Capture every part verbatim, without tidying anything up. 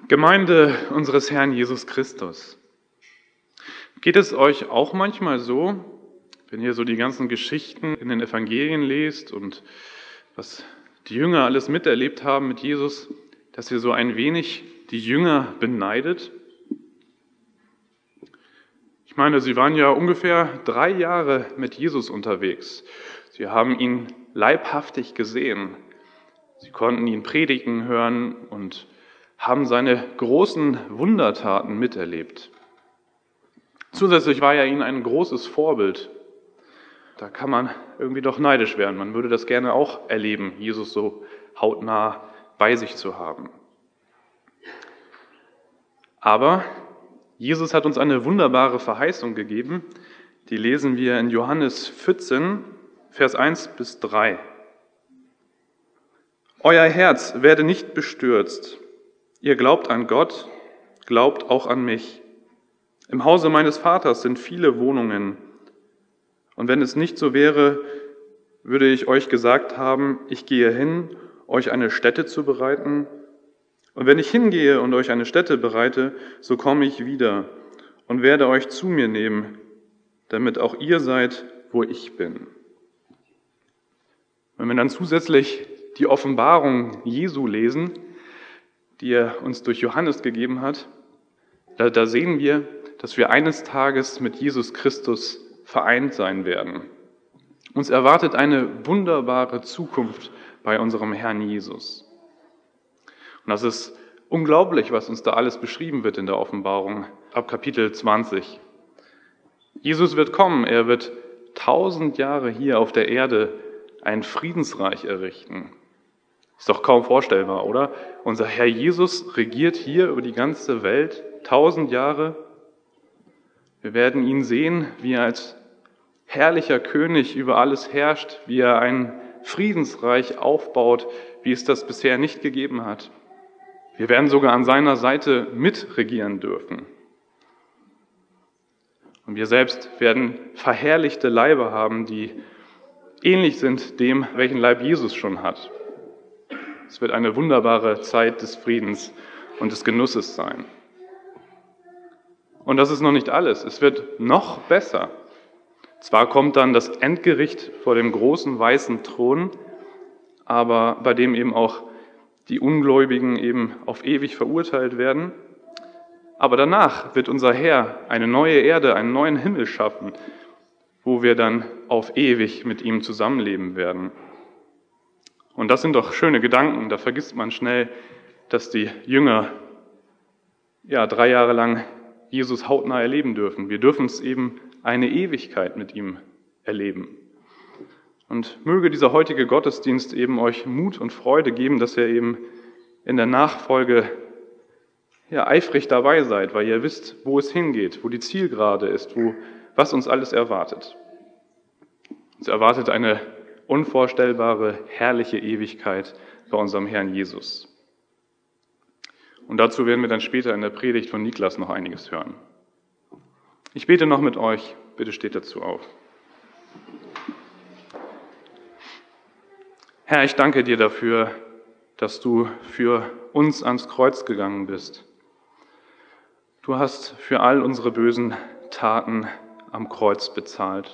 Gemeinde unseres Herrn Jesus Christus. Geht es euch auch manchmal so, wenn ihr so die ganzen Geschichten in den Evangelien lest und was die Jünger alles miterlebt haben mit Jesus, dass ihr so ein wenig die Jünger beneidet? Ich meine, sie waren ja ungefähr drei Jahre mit Jesus unterwegs. Sie haben ihn leibhaftig gesehen. Sie konnten ihn predigen hören und haben seine großen Wundertaten miterlebt. Zusätzlich war er ihnen ein großes Vorbild. Da kann man irgendwie doch neidisch werden. Man würde das gerne auch erleben, Jesus so hautnah bei sich zu haben. Aber Jesus hat uns eine wunderbare Verheißung gegeben. Die lesen wir in Johannes vierzehn, Vers eins bis drei. Euer Herz werde nicht bestürzt. Ihr glaubt an Gott, glaubt auch an mich. Im Hause meines Vaters sind viele Wohnungen. Und wenn es nicht so wäre, würde ich euch gesagt haben, ich gehe hin, euch eine Stätte zu bereiten. Und wenn ich hingehe und euch eine Stätte bereite, so komme ich wieder und werde euch zu mir nehmen, damit auch ihr seid, wo ich bin. Wenn wir dann zusätzlich die Offenbarung Jesu lesen, die er uns durch Johannes gegeben hat, da, da sehen wir, dass wir eines Tages mit Jesus Christus vereint sein werden. Uns erwartet eine wunderbare Zukunft bei unserem Herrn Jesus. Und das ist unglaublich, was uns da alles beschrieben wird in der Offenbarung ab Kapitel zwanzig. Jesus wird kommen, er wird tausend Jahre hier auf der Erde ein Friedensreich errichten. Ist doch kaum vorstellbar, oder? Unser Herr Jesus regiert hier über die ganze Welt tausend Jahre. Wir werden ihn sehen, wie er als herrlicher König über alles herrscht, wie er ein Friedensreich aufbaut, wie es das bisher nicht gegeben hat. Wir werden sogar an seiner Seite mitregieren dürfen. Und wir selbst werden verherrlichte Leiber haben, die ähnlich sind dem, welchen Leib Jesus schon hat. Es wird eine wunderbare Zeit des Friedens und des Genusses sein. Und das ist noch nicht alles. Es wird noch besser. Zwar kommt dann das Endgericht vor dem großen weißen Thron, aber bei dem eben auch die Ungläubigen eben auf ewig verurteilt werden. Aber danach wird unser Herr eine neue Erde, einen neuen Himmel schaffen, wo wir dann auf ewig mit ihm zusammenleben werden. Und das sind doch schöne Gedanken, da vergisst man schnell, dass die Jünger ja drei Jahre lang Jesus hautnah erleben dürfen. Wir dürfen es eben eine Ewigkeit mit ihm erleben. Und möge dieser heutige Gottesdienst eben euch Mut und Freude geben, dass ihr eben in der Nachfolge ja, eifrig dabei seid, weil ihr wisst, wo es hingeht, wo die Zielgerade ist, wo, was uns alles erwartet. Uns erwartet eine unvorstellbare, herrliche Ewigkeit bei unserem Herrn Jesus. Und dazu werden wir dann später in der Predigt von Niklas noch einiges hören. Ich bete noch mit euch, bitte steht dazu auf. Herr, ich danke dir dafür, dass du für uns ans Kreuz gegangen bist. Du hast für all unsere bösen Taten am Kreuz bezahlt.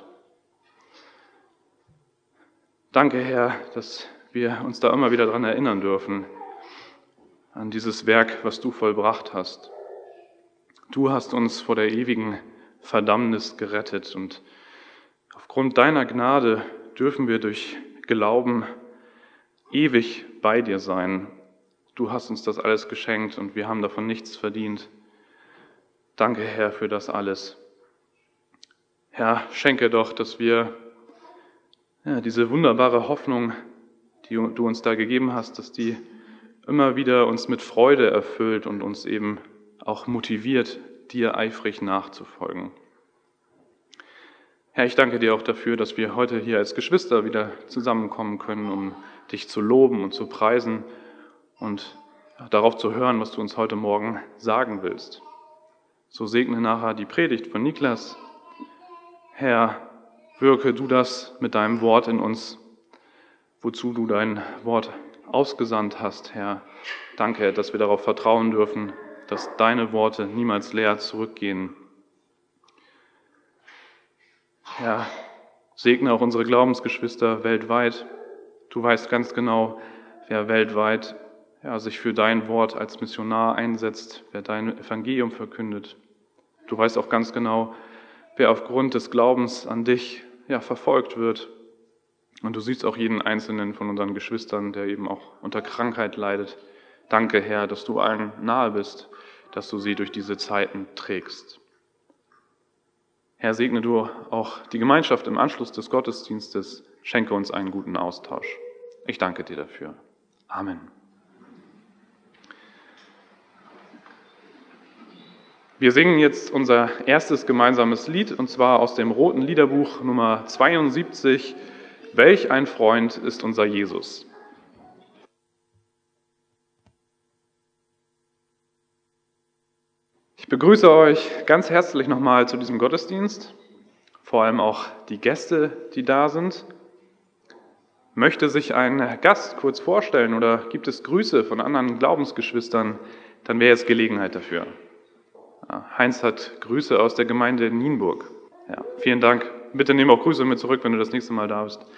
Danke, Herr, dass wir uns da immer wieder daran erinnern dürfen, an dieses Werk, was du vollbracht hast. Du hast uns vor der ewigen Verdammnis gerettet und aufgrund deiner Gnade dürfen wir durch Glauben ewig bei dir sein. Du hast uns das alles geschenkt und wir haben davon nichts verdient. Danke, Herr, für das alles. Herr, schenke doch, dass wir ja, diese wunderbare Hoffnung, die du uns da gegeben hast, dass die immer wieder uns mit Freude erfüllt und uns eben auch motiviert, dir eifrig nachzufolgen. Herr, ich danke dir auch dafür, dass wir heute hier als Geschwister wieder zusammenkommen können, um dich zu loben und zu preisen und darauf zu hören, was du uns heute Morgen sagen willst. So segne nachher die Predigt von Niklas. Herr, wirke du das mit deinem Wort in uns, wozu du dein Wort ausgesandt hast, Herr. Danke, dass wir darauf vertrauen dürfen dass deine Worte niemals leer zurückgehen. Ja, segne auch unsere Glaubensgeschwister weltweit. Du weißt ganz genau, wer weltweit ja, sich für dein Wort als Missionar einsetzt, wer dein Evangelium verkündet. Du weißt auch ganz genau, wer aufgrund des Glaubens an dich ja, verfolgt wird. Und du siehst auch jeden einzelnen von unseren Geschwistern, der eben auch unter Krankheit leidet. Danke, Herr, dass du allen nahe bist, dass du sie durch diese Zeiten trägst. Herr, segne du auch die Gemeinschaft im Anschluss des Gottesdienstes. Schenke uns einen guten Austausch. Ich danke dir dafür. Amen. Wir singen jetzt unser erstes gemeinsames Lied, und zwar aus dem Roten Liederbuch Nummer zweiundsiebzig. Welch ein Freund ist unser Jesus. Ich begrüße euch ganz herzlich nochmal zu diesem Gottesdienst, vor allem auch die Gäste, die da sind. Möchte sich ein Gast kurz vorstellen oder gibt es Grüße von anderen Glaubensgeschwistern, dann wäre jetzt Gelegenheit dafür. Heinz hat Grüße aus der Gemeinde in Nienburg. Ja, vielen Dank. Bitte nimm auch Grüße mit zurück, wenn du das nächste Mal da bist.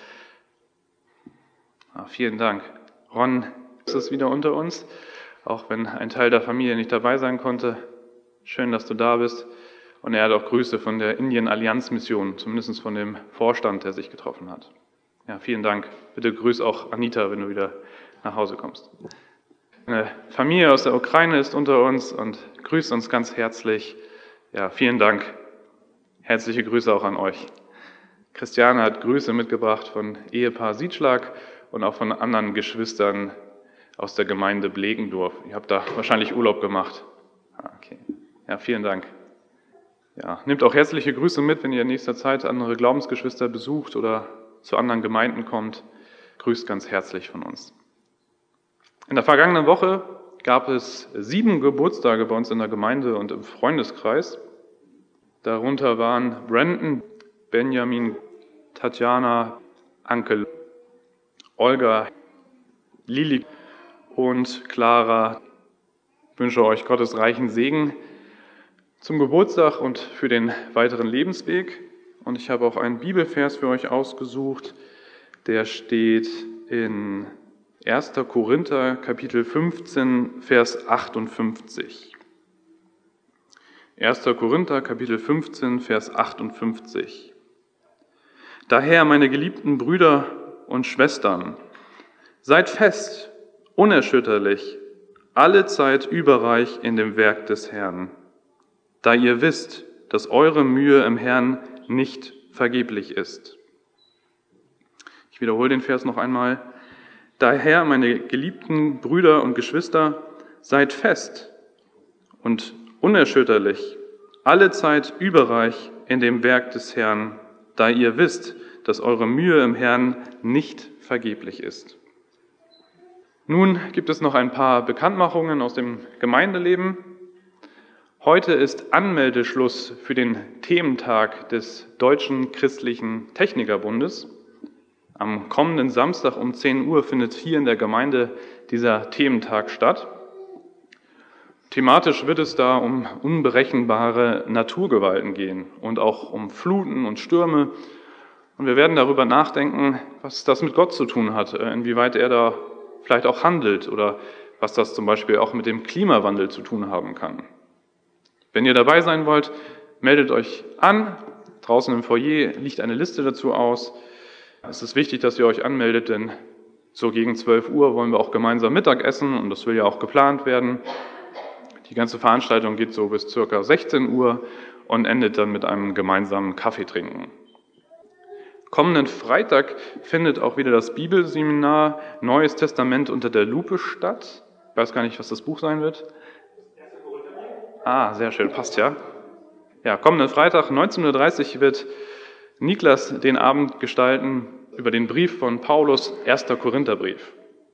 Ja, vielen Dank. Ron ist wieder unter uns, auch wenn ein Teil der Familie nicht dabei sein konnte. Schön, dass du da bist. Und er hat auch Grüße von der Indien-Allianz-Mission, zumindest von dem Vorstand, der sich getroffen hat. Ja, vielen Dank. Bitte grüß auch Anita, wenn du wieder nach Hause kommst. Eine Familie aus der Ukraine ist unter uns und grüßt uns ganz herzlich. Ja, vielen Dank. Herzliche Grüße auch an euch. Christiane hat Grüße mitgebracht von Ehepaar Siedschlag und auch von anderen Geschwistern aus der Gemeinde Blegendorf. Ihr habt da wahrscheinlich Urlaub gemacht. Ah, okay. Ja, vielen Dank. Ja, nehmt auch herzliche Grüße mit, wenn ihr in nächster Zeit andere Glaubensgeschwister besucht oder zu anderen Gemeinden kommt. Grüßt ganz herzlich von uns. In der vergangenen Woche gab es sieben Geburtstage bei uns in der Gemeinde und im Freundeskreis. Darunter waren Brandon, Benjamin, Tatjana, Anke, Olga, Lili und Clara. Ich wünsche euch Gottes reichen Segen zum Geburtstag und für den weiteren Lebensweg. Und ich habe auch einen Bibelvers für euch ausgesucht, der steht in erster Korinther, Kapitel fünfzehn, Vers achtundfünfzig. erster Korinther, Kapitel fünfzehn, Vers achtundfünfzig. Daher, meine geliebten Brüder und Schwestern, seid fest, unerschütterlich, allezeit überreich in dem Werk des Herrn, da ihr wisst, dass eure Mühe im Herrn nicht vergeblich ist. Ich wiederhole den Vers noch einmal. Daher, meine geliebten Brüder und Geschwister, seid fest und unerschütterlich, allezeit überreich in dem Werk des Herrn, da ihr wisst, dass eure Mühe im Herrn nicht vergeblich ist. Nun gibt es noch ein paar Bekanntmachungen aus dem Gemeindeleben. Heute ist Anmeldeschluss für den Thementag des Deutschen Christlichen Technikerbundes. Am kommenden Samstag um zehn Uhr findet hier in der Gemeinde dieser Thementag statt. Thematisch wird es da um unberechenbare Naturgewalten gehen und auch um Fluten und Stürme. Und wir werden darüber nachdenken, was das mit Gott zu tun hat, inwieweit er da vielleicht auch handelt oder was das zum Beispiel auch mit dem Klimawandel zu tun haben kann. Wenn ihr dabei sein wollt, meldet euch an. Draußen im Foyer liegt eine Liste dazu aus. Es ist wichtig, dass ihr euch anmeldet, denn so gegen zwölf Uhr wollen wir auch gemeinsam Mittag essen und das will ja auch geplant werden. Die ganze Veranstaltung geht so bis circa sechzehn Uhr und endet dann mit einem gemeinsamen Kaffeetrinken. Kommenden Freitag findet auch wieder das Bibelseminar Neues Testament unter der Lupe statt. Ich weiß gar nicht, was das Buch sein wird. Ah, sehr schön, passt ja. Ja, kommenden Freitag neunzehn Uhr dreißig wird Niklas den Abend gestalten über den Brief von Paulus, erster Korintherbrief.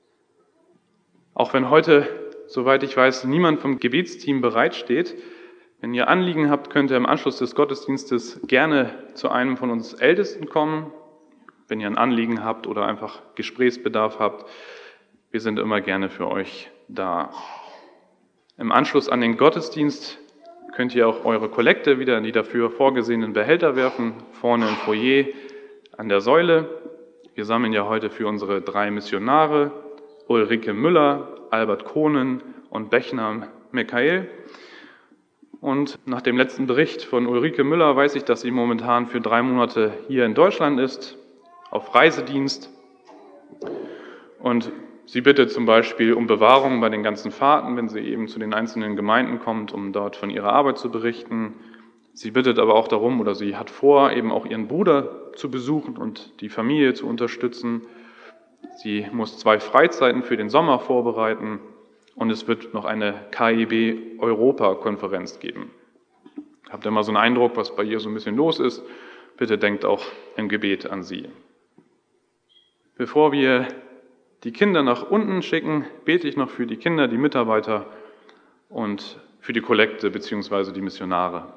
Auch wenn heute, soweit ich weiß, niemand vom Gebetsteam bereitsteht, wenn ihr Anliegen habt, könnt ihr im Anschluss des Gottesdienstes gerne zu einem von uns Ältesten kommen, wenn ihr ein Anliegen habt oder einfach Gesprächsbedarf habt. Wir sind immer gerne für euch da. Im Anschluss an den Gottesdienst könnt ihr auch eure Kollekte wieder in die dafür vorgesehenen Behälter werfen, vorne im Foyer an der Säule. Wir sammeln ja heute für unsere drei Missionare, Ulrike Müller, Albert Kohnen und Bechner Michael. Und nach dem letzten Bericht von Ulrike Müller weiß ich, dass sie momentan für drei Monate hier in Deutschland ist, auf Reisedienst. Und sie bittet zum Beispiel um Bewahrung bei den ganzen Fahrten, wenn sie eben zu den einzelnen Gemeinden kommt, um dort von ihrer Arbeit zu berichten. Sie bittet aber auch darum, oder sie hat vor, eben auch ihren Bruder zu besuchen und die Familie zu unterstützen. Sie muss zwei Freizeiten für den Sommer vorbereiten und es wird noch eine K I B-Europa-Konferenz geben. Habt ihr mal so einen Eindruck, was bei ihr so ein bisschen los ist? Bitte denkt auch im Gebet an sie. Bevor wir die Kinder nach unten schicken, bete ich noch für die Kinder, die Mitarbeiter und für die Kollekte bzw. die Missionare.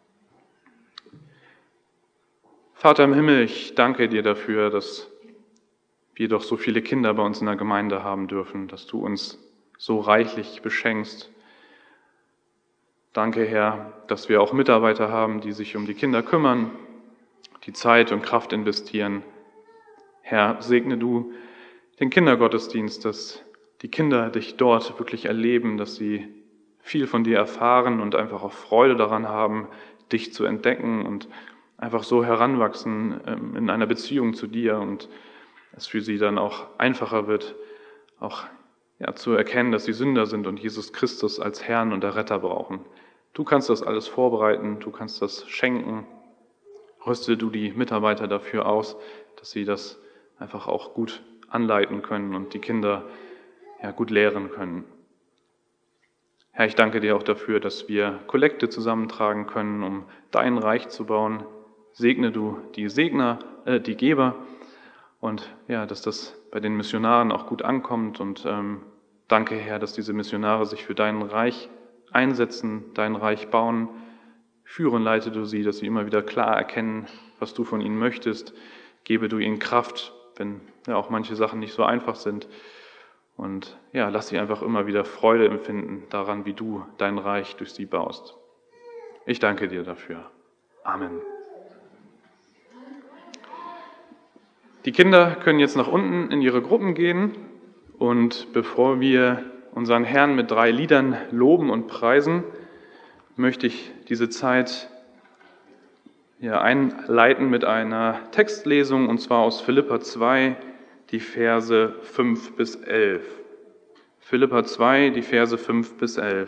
Vater im Himmel, ich danke dir dafür, dass wir doch so viele Kinder bei uns in der Gemeinde haben dürfen, dass du uns so reichlich beschenkst. Danke, Herr, dass wir auch Mitarbeiter haben, die sich um die Kinder kümmern, die Zeit und Kraft investieren. Herr, segne du den Kindergottesdienst, dass die Kinder dich dort wirklich erleben, dass sie viel von dir erfahren und einfach auch Freude daran haben, dich zu entdecken und einfach so heranwachsen in einer Beziehung zu dir und es für sie dann auch einfacher wird, auch ja, zu erkennen, dass sie Sünder sind und Jesus Christus als Herrn und Erretter brauchen. Du kannst das alles vorbereiten, du kannst das schenken. Rüste du die Mitarbeiter dafür aus, dass sie das einfach auch gut anleiten können und die Kinder ja, gut lehren können. Herr, ich danke dir auch dafür, dass wir Kollekte zusammentragen können, um dein Reich zu bauen. Segne du die Segner, äh, die Geber und ja, dass das bei den Missionaren auch gut ankommt und ähm, danke, Herr, dass diese Missionare sich für dein Reich einsetzen, dein Reich bauen. Führe und leite du sie, dass sie immer wieder klar erkennen, was du von ihnen möchtest. Gebe du ihnen Kraft, wenn ja auch manche Sachen nicht so einfach sind. Und ja, lass sie einfach immer wieder Freude empfinden daran, wie du dein Reich durch sie baust. Ich danke dir dafür. Amen. Die Kinder können jetzt nach unten in ihre Gruppen gehen und bevor wir unseren Herrn mit drei Liedern loben und preisen, möchte ich diese Zeit ja, einleiten mit einer Textlesung und zwar aus Philipper zwei, die Verse fünf bis elf. Philipper zwei, die Verse fünf bis elf.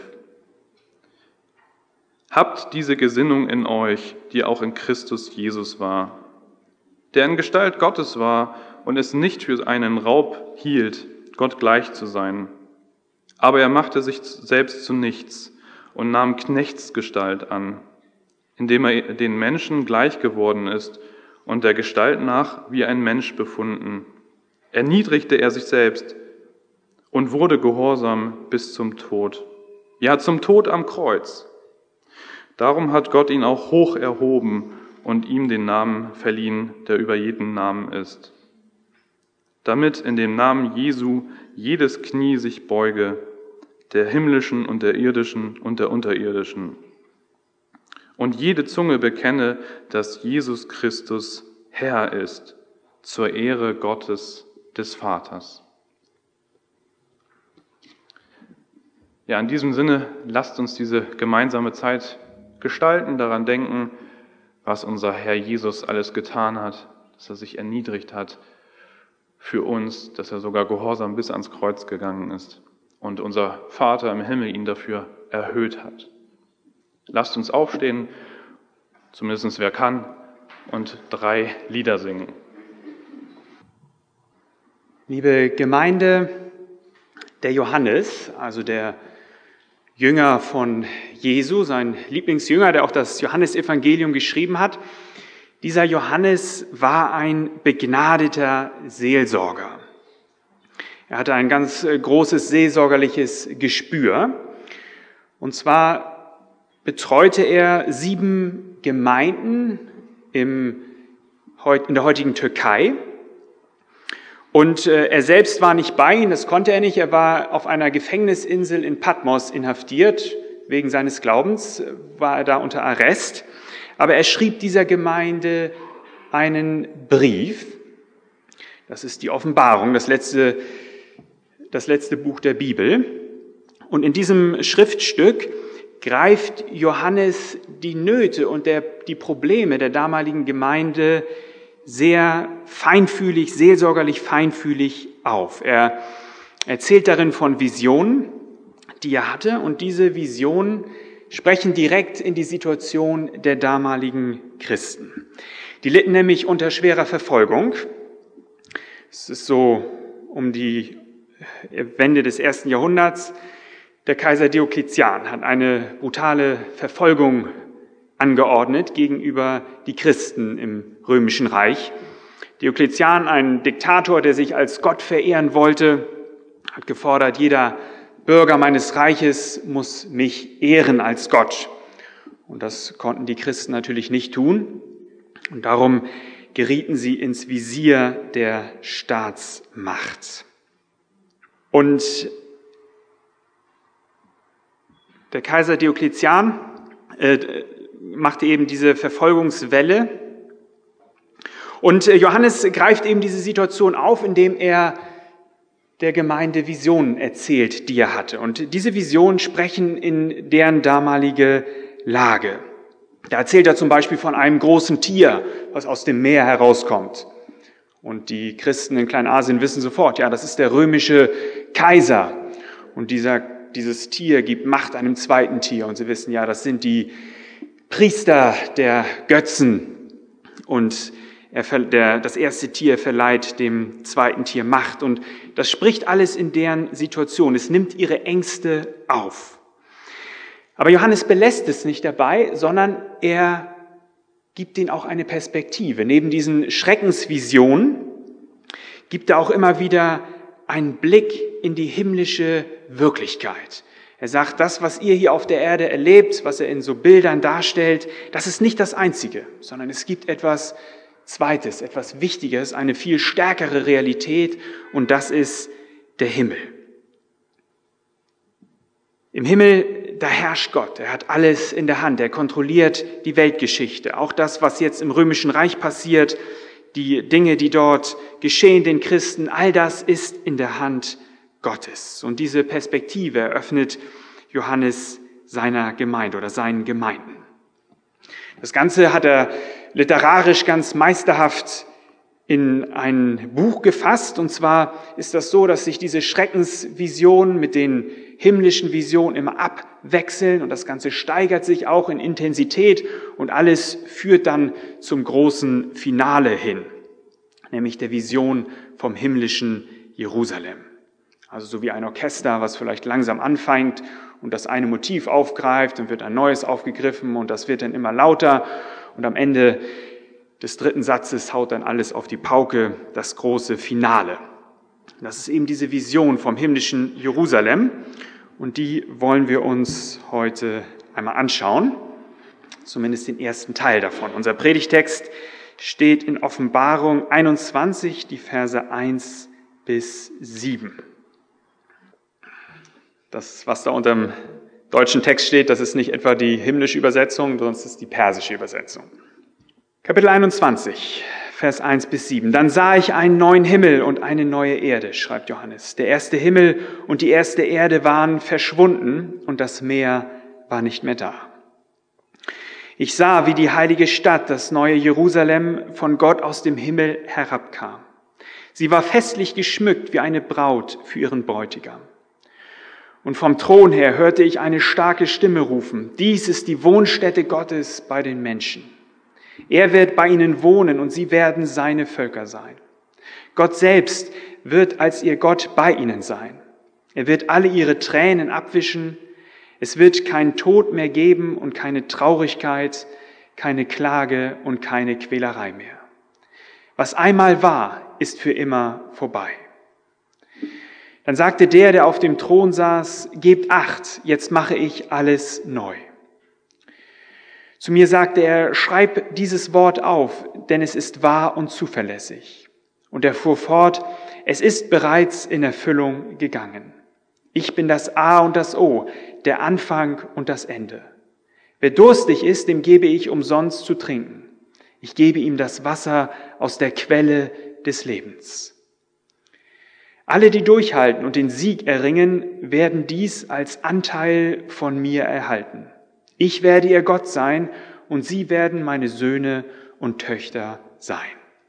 Habt diese Gesinnung in euch, die auch in Christus Jesus war, der in Gestalt Gottes war und es nicht für einen Raub hielt, Gott gleich zu sein. Aber er machte sich selbst zu nichts und nahm Knechtsgestalt an, indem er den Menschen gleich geworden ist und der Gestalt nach wie ein Mensch befunden. Erniedrigte er sich selbst und wurde gehorsam bis zum Tod. Ja, zum Tod am Kreuz. Darum hat Gott ihn auch hoch erhoben und ihm den Namen verliehen, der über jeden Namen ist. Damit in dem Namen Jesu jedes Knie sich beuge, der himmlischen und der irdischen und der unterirdischen. Und jede Zunge bekenne, dass Jesus Christus Herr ist, zur Ehre Gottes des Vaters. Ja, in diesem Sinne, lasst uns diese gemeinsame Zeit gestalten, daran denken, was unser Herr Jesus alles getan hat, dass er sich erniedrigt hat für uns, dass er sogar gehorsam bis ans Kreuz gegangen ist und unser Vater im Himmel ihn dafür erhöht hat. Lasst uns aufstehen, zumindest wer kann, und drei Lieder singen. Liebe Gemeinde, der Johannes, also der Jünger von Jesu, sein Lieblingsjünger, der auch das Johannesevangelium geschrieben hat, dieser Johannes war ein begnadeter Seelsorger. Er hatte ein ganz großes seelsorgerliches Gespür. Und zwar betreute er sieben Gemeinden im, in der heutigen Türkei. Und äh, er selbst war nicht bei ihnen, das konnte er nicht. Er war auf einer Gefängnisinsel in Patmos inhaftiert. Wegen seines Glaubens war er da unter Arrest. Aber er schrieb dieser Gemeinde einen Brief. Das ist die Offenbarung, das letzte, das letzte Buch der Bibel. Und in diesem Schriftstück greift Johannes die Nöte und der, die Probleme der damaligen Gemeinde sehr feinfühlig, seelsorgerlich feinfühlig auf. Er erzählt darin von Visionen, die er hatte, und diese Visionen sprechen direkt in die Situation der damaligen Christen. Die litten nämlich unter schwerer Verfolgung. Es ist so um die Wende des ersten Jahrhunderts. Der Kaiser Diokletian hat eine brutale Verfolgung angeordnet gegenüber die Christen im Römischen Reich. Diokletian, ein Diktator, der sich als Gott verehren wollte, hat gefordert, jeder Bürger meines Reiches muss mich ehren als Gott. Und das konnten die Christen natürlich nicht tun. Und darum gerieten sie ins Visier der Staatsmacht. Und der Kaiser Diokletian äh, machte eben diese Verfolgungswelle. Und Johannes greift eben diese Situation auf, indem er der Gemeinde Visionen erzählt, die er hatte. Und diese Visionen sprechen in deren damalige Lage. Da erzählt er zum Beispiel von einem großen Tier, was aus dem Meer herauskommt. Und die Christen in Kleinasien wissen sofort, ja, das ist der römische Kaiser. Und dieser, dieses Tier gibt Macht einem zweiten Tier. Und sie wissen, ja, das sind die Priester der Götzen. Und er, der, das erste Tier verleiht dem zweiten Tier Macht. Und das spricht alles in deren Situation. Es nimmt ihre Ängste auf. Aber Johannes belässt es nicht dabei, sondern er gibt ihnen auch eine Perspektive. Neben diesen Schreckensvisionen gibt er auch immer wieder einen Blick in die himmlische Wirklichkeit. Er sagt, das, was ihr hier auf der Erde erlebt, was er in so Bildern darstellt, das ist nicht das Einzige, sondern es gibt etwas Zweites, etwas Wichtiges, eine viel stärkere Realität, und das ist der Himmel. Im Himmel, da herrscht Gott. Er hat alles in der Hand. Er kontrolliert die Weltgeschichte. Auch das, was jetzt im Römischen Reich passiert, die Dinge, die dort geschehen, den Christen, all das ist in der Hand Gottes. Und diese Perspektive eröffnet Johannes seiner Gemeinde oder seinen Gemeinden. Das Ganze hat er literarisch ganz meisterhaft in ein Buch gefasst. Und zwar ist das so, dass sich diese Schreckensvisionen mit den himmlischen Visionen immer abwechseln, und das Ganze steigert sich auch in Intensität, und alles führt dann zum großen Finale hin, nämlich der Vision vom himmlischen Jerusalem. Also so wie ein Orchester, was vielleicht langsam anfängt und das eine Motiv aufgreift, dann wird ein neues aufgegriffen und das wird dann immer lauter, und am Ende des dritten Satzes haut dann alles auf die Pauke, das große Finale. Das ist eben diese Vision vom himmlischen Jerusalem, und die wollen wir uns heute einmal anschauen, zumindest den ersten Teil davon. Unser Predigtext steht in Offenbarung einundzwanzig, die Verse eins bis sieben. Das, was da unter dem deutschen Text steht, das ist nicht etwa die himmlische Übersetzung, sondern es ist die persische Übersetzung. Kapitel einundzwanzig, Vers eins bis sieben. Dann sah ich einen neuen Himmel und eine neue Erde, schreibt Johannes. Der erste Himmel und die erste Erde waren verschwunden und das Meer war nicht mehr da. Ich sah, wie die heilige Stadt, das neue Jerusalem, von Gott aus dem Himmel herabkam. Sie war festlich geschmückt wie eine Braut für ihren Bräutigam. Und vom Thron her hörte ich eine starke Stimme rufen: Dies ist die Wohnstätte Gottes bei den Menschen. Er wird bei ihnen wohnen und sie werden seine Völker sein. Gott selbst wird als ihr Gott bei ihnen sein. Er wird alle ihre Tränen abwischen. Es wird keinen Tod mehr geben und keine Traurigkeit, keine Klage und keine Quälerei mehr. Was einmal war, ist für immer vorbei. Dann sagte der, der auf dem Thron saß: Gebt Acht, jetzt mache ich alles neu. Zu mir sagte er: Schreib dieses Wort auf, denn es ist wahr und zuverlässig. Und er fuhr fort: Es ist bereits in Erfüllung gegangen. Ich bin das A und das O, der Anfang und das Ende. Wer durstig ist, dem gebe ich umsonst zu trinken. Ich gebe ihm das Wasser aus der Quelle des Lebens. Alle, die durchhalten und den Sieg erringen, werden dies als Anteil von mir erhalten. Ich werde ihr Gott sein und sie werden meine Söhne und Töchter sein.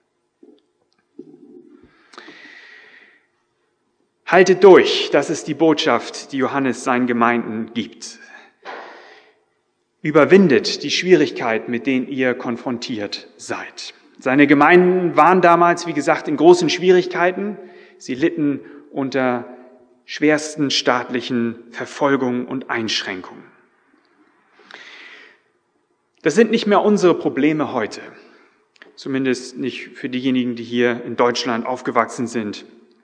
Haltet durch, das ist die Botschaft, die Johannes seinen Gemeinden gibt. Überwindet die Schwierigkeiten, mit denen ihr konfrontiert seid. Seine Gemeinden waren damals, wie gesagt, in großen Schwierigkeiten. Sie litten unter schwersten staatlichen Verfolgungen und Einschränkungen. Das sind nicht mehr unsere Probleme heute, zumindest nicht für diejenigen, die hier in Deutschland aufgewachsen sind.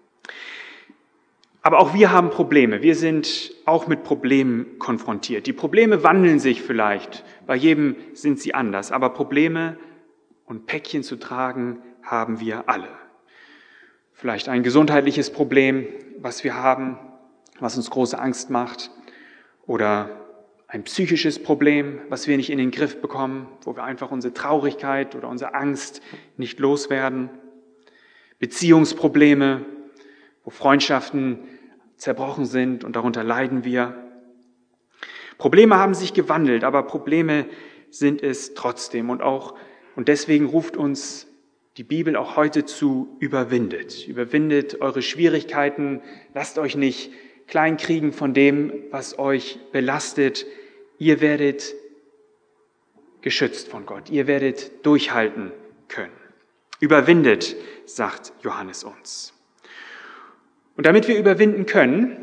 Aber auch wir haben Probleme. Wir sind auch mit Problemen konfrontiert. Die Probleme wandeln sich vielleicht. Bei jedem sind sie anders. Aber Probleme und Päckchen zu tragen haben wir alle. Vielleicht ein gesundheitliches Problem, was wir haben, was uns große Angst macht. Oder ein psychisches Problem, was wir nicht in den Griff bekommen, wo wir einfach unsere Traurigkeit oder unsere Angst nicht loswerden. Beziehungsprobleme, wo Freundschaften zerbrochen sind und darunter leiden wir. Probleme haben sich gewandelt, aber Probleme sind es trotzdem und auch und deswegen ruft uns die Bibel auch heute zu: Überwindet, überwindet eure Schwierigkeiten, lasst euch nicht kleinkriegen von dem, was euch belastet. Ihr werdet geschützt von Gott, ihr werdet durchhalten können. Überwindet, sagt Johannes uns. Und damit wir überwinden können,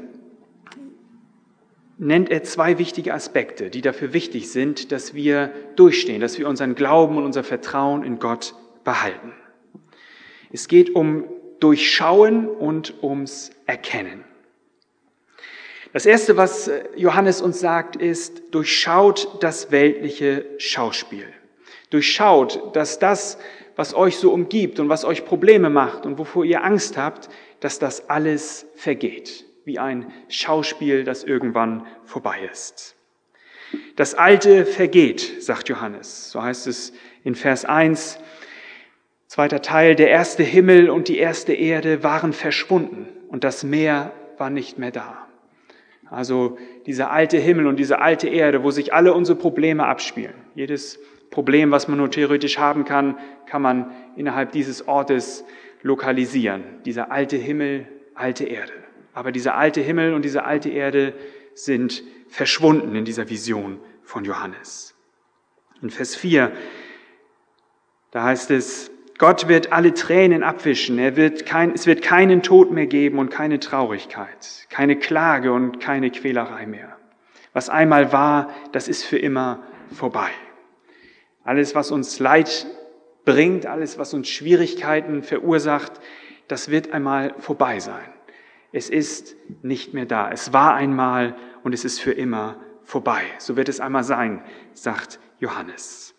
nennt er zwei wichtige Aspekte, die dafür wichtig sind, dass wir durchstehen, dass wir unseren Glauben und unser Vertrauen in Gott behalten. Es geht um Durchschauen und ums Erkennen. Das Erste, was Johannes uns sagt, ist: Durchschaut das weltliche Schauspiel. Durchschaut, dass das, was euch so umgibt und was euch Probleme macht und wovor ihr Angst habt, dass das alles vergeht, wie ein Schauspiel, das irgendwann vorbei ist. Das Alte vergeht, sagt Johannes. So heißt es in Vers eins, zweiter Teil: Der erste Himmel und die erste Erde waren verschwunden und das Meer war nicht mehr da. Also dieser alte Himmel und diese alte Erde, wo sich alle unsere Probleme abspielen. Jedes Problem, was man nur theoretisch haben kann, kann man innerhalb dieses Ortes lokalisieren. Dieser alte Himmel, alte Erde. Aber dieser alte Himmel und diese alte Erde sind verschwunden in dieser Vision von Johannes. In Vers vier, da heißt es: Gott wird alle Tränen abwischen. Er wird kein, es wird keinen Tod mehr geben und keine Traurigkeit, keine Klage und keine Quälerei mehr. Was einmal war, das ist für immer vorbei. Alles, was uns Leid bringt, alles, was uns Schwierigkeiten verursacht, das wird einmal vorbei sein. Es ist nicht mehr da. Es war einmal und es ist für immer vorbei. So wird es einmal sein, sagt Johannes.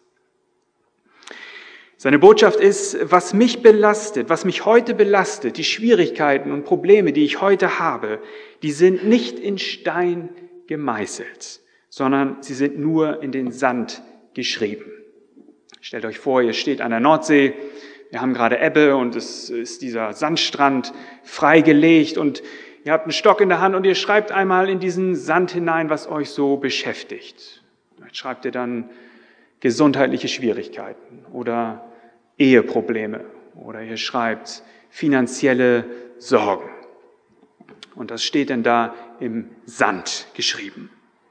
Seine Botschaft ist: Was mich belastet, was mich heute belastet, die Schwierigkeiten und Probleme, die ich heute habe, die sind nicht in Stein gemeißelt, sondern sie sind nur in den Sand geschrieben. Stellt euch vor, ihr steht an der Nordsee, wir haben gerade Ebbe und es ist dieser Sandstrand freigelegt und ihr habt einen Stock in der Hand und ihr schreibt einmal in diesen Sand hinein, was euch so beschäftigt. Vielleicht schreibt ihr dann gesundheitliche Schwierigkeiten oder Eheprobleme oder ihr schreibt finanzielle Sorgen. Und das steht dann da im Sand geschrieben.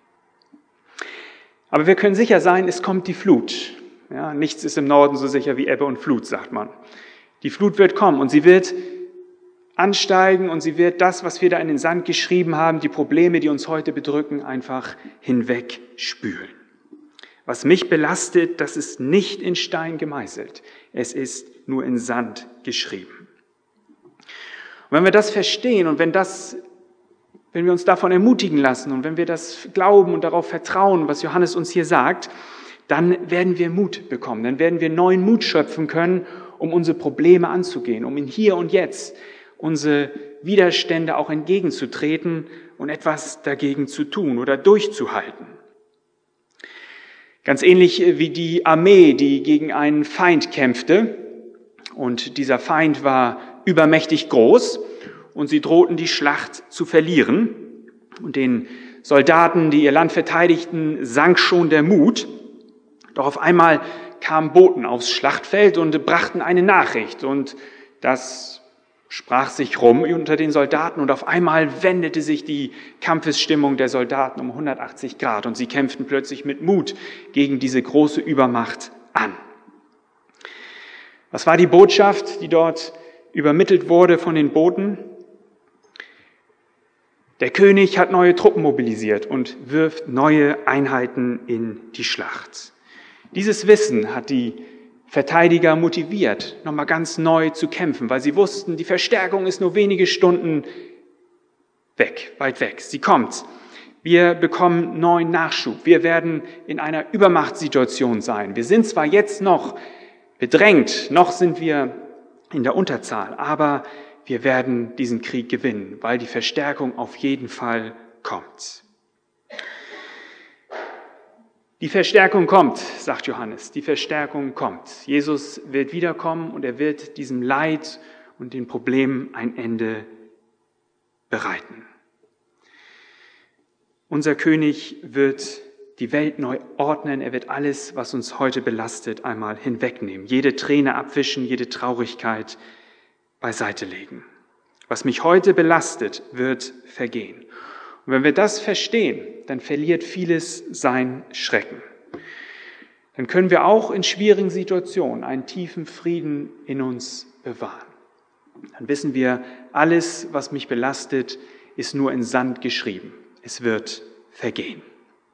Aber wir können sicher sein, es kommt die Flut. Ja, nichts ist im Norden so sicher wie Ebbe und Flut, sagt man. Die Flut wird kommen und sie wird ansteigen und sie wird das, was wir da in den Sand geschrieben haben, die Probleme, die uns heute bedrücken, einfach hinwegspülen. Was mich belastet, das ist nicht in Stein gemeißelt. Es ist nur in Sand geschrieben. Und wenn wir das verstehen und wenn das, wenn wir uns davon ermutigen lassen und wenn wir das glauben und darauf vertrauen, was Johannes uns hier sagt, dann werden wir Mut bekommen, dann werden wir neuen Mut schöpfen können, um unsere Probleme anzugehen, um in Hier und Jetzt unsere Widerstände auch entgegenzutreten und etwas dagegen zu tun oder durchzuhalten. Ganz ähnlich wie die Armee, die gegen einen Feind kämpfte. Und dieser Feind war übermächtig groß und sie drohten, die Schlacht zu verlieren. Und den Soldaten, die ihr Land verteidigten, sank schon der Mut. Doch auf einmal kamen Boten aufs Schlachtfeld und brachten eine Nachricht. Und das sprach sich rum unter den Soldaten und auf einmal wendete sich die Kampfesstimmung der Soldaten um hundertachtzig Grad und sie kämpften plötzlich mit Mut gegen diese große Übermacht an. Was war die Botschaft, die dort übermittelt wurde von den Boten? Der König hat neue Truppen mobilisiert und wirft neue Einheiten in die Schlacht. Dieses Wissen hat die Verteidiger motiviert, nochmal ganz neu zu kämpfen, weil sie wussten, die Verstärkung ist nur wenige Stunden weg, weit weg. Sie kommt. Wir bekommen neuen Nachschub. Wir werden in einer Übermachtssituation sein. Wir sind zwar jetzt noch bedrängt, noch sind wir in der Unterzahl, aber wir werden diesen Krieg gewinnen, weil die Verstärkung auf jeden Fall kommt. Die Verstärkung kommt, sagt Johannes, die Verstärkung kommt. Jesus wird wiederkommen und er wird diesem Leid und den Problemen ein Ende bereiten. Unser König wird die Welt neu ordnen, er wird alles, was uns heute belastet, einmal hinwegnehmen. Jede Träne abwischen, jede Traurigkeit beiseite legen. Was mich heute belastet, wird vergehen. Und wenn wir das verstehen, dann verliert vieles seinen Schrecken. Dann können wir auch in schwierigen Situationen einen tiefen Frieden in uns bewahren. Dann wissen wir, alles, was mich belastet, ist nur in Sand geschrieben. Es wird vergehen.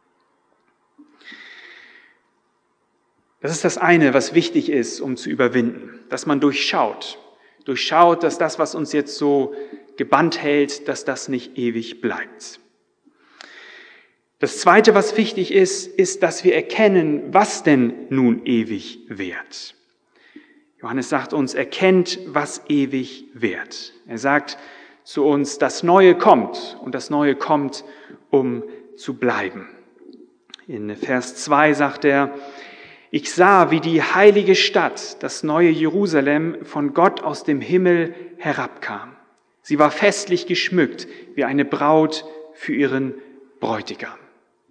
Das ist das eine, was wichtig ist, um zu überwinden, dass man durchschaut. Durchschaut, dass das, was uns jetzt so gebannt hält, dass das nicht ewig bleibt. Das Zweite, was wichtig ist, ist, dass wir erkennen, was denn nun ewig währt. Johannes sagt uns, erkennt, was ewig währt. Er sagt zu uns, das Neue kommt und das Neue kommt, um zu bleiben. In Vers zwei sagt er, ich sah, wie die heilige Stadt, das neue Jerusalem, von Gott aus dem Himmel herabkam. Sie war festlich geschmückt, wie eine Braut für ihren Bräutigam.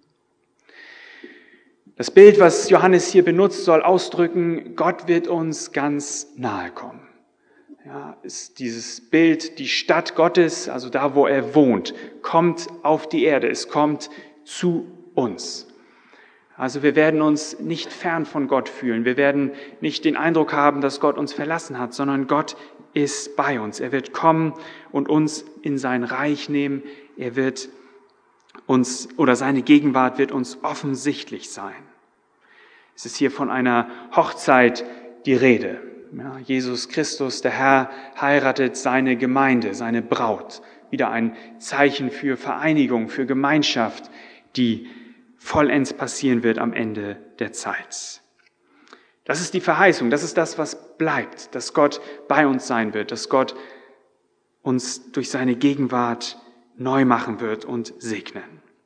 Das Bild, was Johannes hier benutzt, soll ausdrücken, Gott wird uns ganz nahe kommen. Ja, ist dieses Bild, die Stadt Gottes, also da, wo er wohnt, kommt auf die Erde, es kommt zu uns. Also wir werden uns nicht fern von Gott fühlen. Wir werden nicht den Eindruck haben, dass Gott uns verlassen hat, sondern Gott ist bei uns. Er wird kommen und uns in sein Reich nehmen. Er wird uns, oder seine Gegenwart wird uns offensichtlich sein. Es ist hier von einer Hochzeit die Rede. Ja, Jesus Christus, der Herr, heiratet seine Gemeinde, seine Braut. Wieder ein Zeichen für Vereinigung, für Gemeinschaft, die vollends passieren wird am Ende der Zeit. Das ist die Verheißung, das ist das, was bleibt, dass Gott bei uns sein wird, dass Gott uns durch seine Gegenwart neu machen wird und segnen.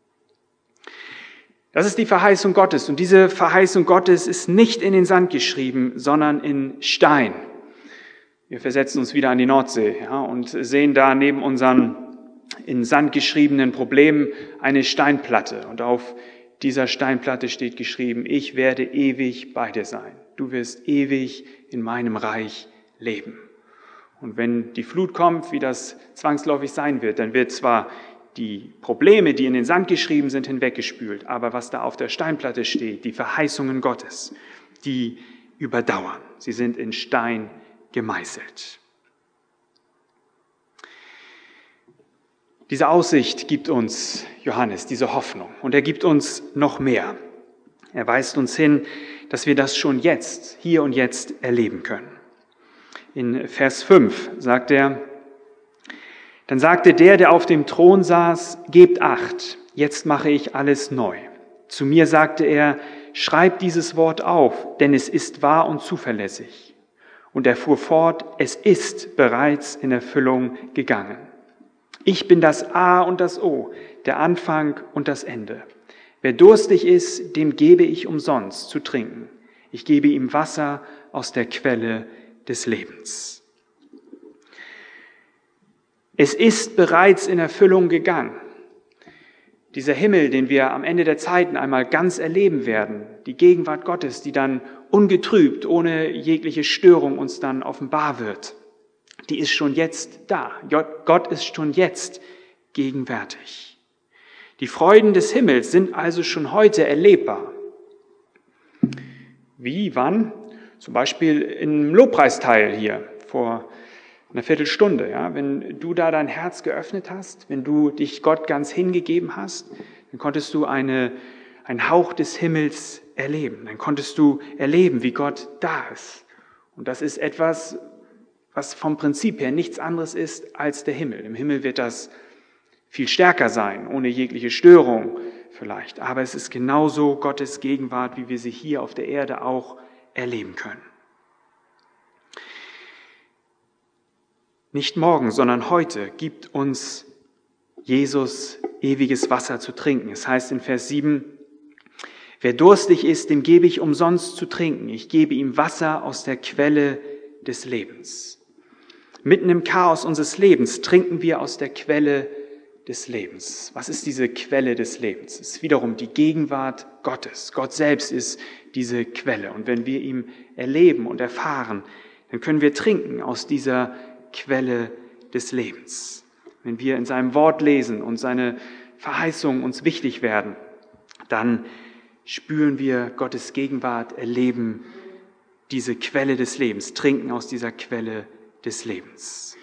Das ist die Verheißung Gottes und diese Verheißung Gottes ist nicht in den Sand geschrieben, sondern in Stein. Wir versetzen uns wieder an die Nordsee, ja, und sehen da neben unseren in Sand geschriebenen Problemen eine Steinplatte und auf dieser Steinplatte steht geschrieben, ich werde ewig bei dir sein. Du wirst ewig in meinem Reich leben. Und wenn die Flut kommt, wie das zwangsläufig sein wird, dann wird zwar die Probleme, die in den Sand geschrieben sind, hinweggespült, aber was da auf der Steinplatte steht, die Verheißungen Gottes, die überdauern. Sie sind in Stein gemeißelt. Diese Aussicht gibt uns Johannes, diese Hoffnung. Und er gibt uns noch mehr. Er weist uns hin, dass wir das schon jetzt, hier und jetzt erleben können. In Vers fünf sagt er, dann sagte der, der auf dem Thron saß, gebt Acht, jetzt mache ich alles neu. Zu mir sagte er, schreib dieses Wort auf, denn es ist wahr und zuverlässig. Und er fuhr fort, es ist bereits in Erfüllung gegangen. Ich bin das A und das O, der Anfang und das Ende. Wer durstig ist, dem gebe ich umsonst zu trinken. Ich gebe ihm Wasser aus der Quelle des Lebens. Es ist bereits in Erfüllung gegangen. Dieser Himmel, den wir am Ende der Zeiten einmal ganz erleben werden, die Gegenwart Gottes, die dann ungetrübt, ohne jegliche Störung uns dann offenbar wird, die ist schon jetzt da. Gott ist schon jetzt gegenwärtig. Die Freuden des Himmels sind also schon heute erlebbar. Wie, wann? Zum Beispiel im Lobpreisteil hier vor einer Viertelstunde. Ja? Wenn du da dein Herz geöffnet hast, wenn du dich Gott ganz hingegeben hast, dann konntest du eine, einen Hauch des Himmels erleben. Dann konntest du erleben, wie Gott da ist. Und das ist etwas, was vom Prinzip her nichts anderes ist als der Himmel. Im Himmel wird das viel stärker sein, ohne jegliche Störung vielleicht. Aber es ist genauso Gottes Gegenwart, wie wir sie hier auf der Erde auch erleben können. Nicht morgen, sondern heute gibt uns Jesus ewiges Wasser zu trinken. Es heißt in Vers sieben, wer durstig ist, dem gebe ich umsonst zu trinken. Ich gebe ihm Wasser aus der Quelle des Lebens. Mitten im Chaos unseres Lebens trinken wir aus der Quelle des Lebens. Was ist diese Quelle des Lebens? Es ist wiederum die Gegenwart Gottes. Gott selbst ist diese Quelle. Und wenn wir ihn erleben und erfahren, dann können wir trinken aus dieser Quelle des Lebens. Wenn wir in seinem Wort lesen und seine Verheißungen uns wichtig werden, dann spüren wir Gottes Gegenwart, erleben diese Quelle des Lebens, trinken aus dieser Quelle des Lebens.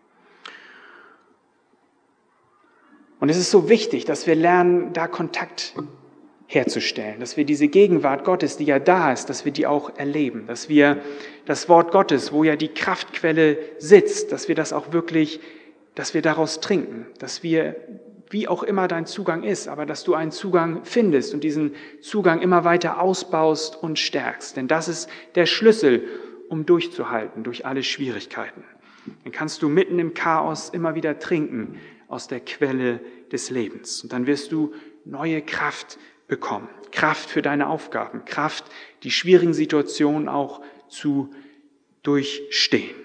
Und es ist so wichtig, dass wir lernen, da Kontakt herzustellen, dass wir diese Gegenwart Gottes, die ja da ist, dass wir die auch erleben, dass wir das Wort Gottes, wo ja die Kraftquelle sitzt, dass wir das auch wirklich, dass wir daraus trinken, dass wir, wie auch immer dein Zugang ist, aber dass du einen Zugang findest und diesen Zugang immer weiter ausbaust und stärkst. Denn das ist der Schlüssel, um durchzuhalten durch alle Schwierigkeiten. Dann kannst du mitten im Chaos immer wieder trinken aus der Quelle des Lebens. Und dann wirst du neue Kraft bekommen. Kraft für deine Aufgaben, Kraft, die schwierigen Situationen auch zu durchstehen.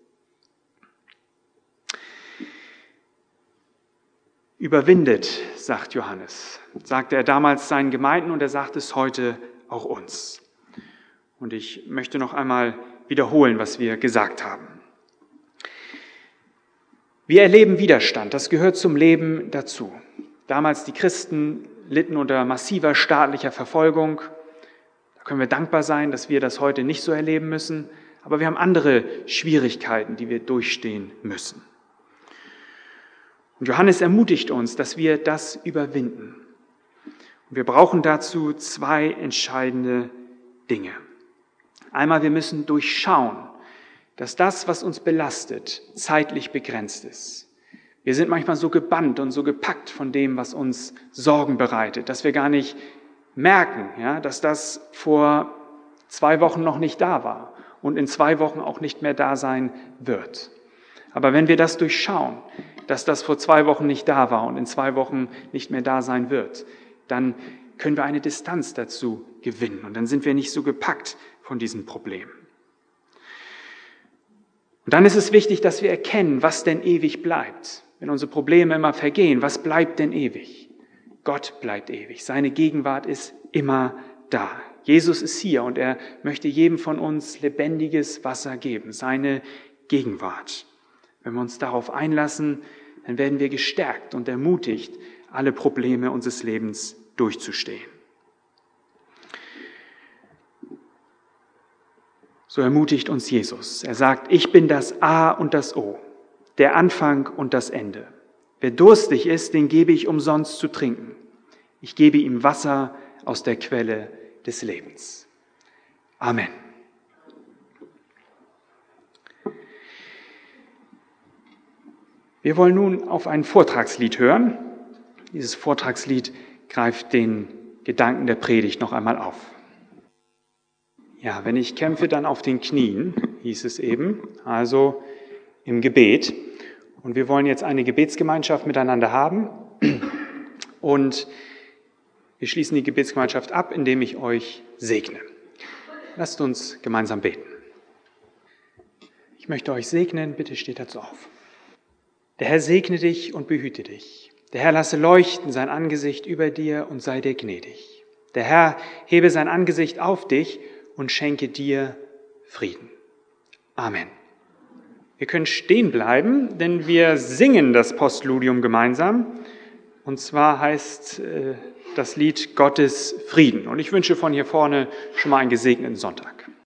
Überwindet, sagt Johannes, sagte er damals seinen Gemeinden und er sagt es heute auch uns. Und ich möchte noch einmal wiederholen, was wir gesagt haben. Wir erleben Widerstand, das gehört zum Leben dazu. Damals die Christen litten unter massiver staatlicher Verfolgung. Da können wir dankbar sein, dass wir das heute nicht so erleben müssen. Aber wir haben andere Schwierigkeiten, die wir durchstehen müssen. Und Johannes ermutigt uns, dass wir das überwinden. Und wir brauchen dazu zwei entscheidende Dinge. Einmal, wir müssen durchschauen, dass das, was uns belastet, zeitlich begrenzt ist. Wir sind manchmal so gebannt und so gepackt von dem, was uns Sorgen bereitet, dass wir gar nicht merken, ja, dass das vor zwei Wochen noch nicht da war und in zwei Wochen auch nicht mehr da sein wird. Aber wenn wir das durchschauen, dass das vor zwei Wochen nicht da war und in zwei Wochen nicht mehr da sein wird, dann können wir eine Distanz dazu gewinnen und dann sind wir nicht so gepackt von diesen Problemen. Und dann ist es wichtig, dass wir erkennen, was denn ewig bleibt. Wenn unsere Probleme immer vergehen, was bleibt denn ewig? Gott bleibt ewig. Seine Gegenwart ist immer da. Jesus ist hier und er möchte jedem von uns lebendiges Wasser geben, seine Gegenwart. Wenn wir uns darauf einlassen, dann werden wir gestärkt und ermutigt, alle Probleme unseres Lebens durchzustehen. So ermutigt uns Jesus. Er sagt, ich bin das A und das O, der Anfang und das Ende. Wer durstig ist, den gebe ich umsonst zu trinken. Ich gebe ihm Wasser aus der Quelle des Lebens. Amen. Wir wollen nun auf ein Vortragslied hören. Dieses Vortragslied greift den Gedanken der Predigt noch einmal auf. Ja, wenn ich kämpfe, dann auf den Knien. hieß es eben, also im Gebet. Und wir wollen jetzt eine Gebetsgemeinschaft miteinander haben. Und wir schließen die Gebetsgemeinschaft ab, indem ich euch segne. Lasst uns gemeinsam beten. Ich möchte euch segnen, bitte steht dazu auf. Der Herr segne dich und behüte dich. Der Herr lasse leuchten sein Angesicht über dir und sei dir gnädig. Der Herr hebe sein Angesicht auf dich und schenke dir Frieden. Amen. Wir können stehen bleiben, denn wir singen das Postludium gemeinsam. Und zwar heißt äh, das Lied Gottes Frieden. Und ich wünsche von hier vorne schon mal einen gesegneten Sonntag.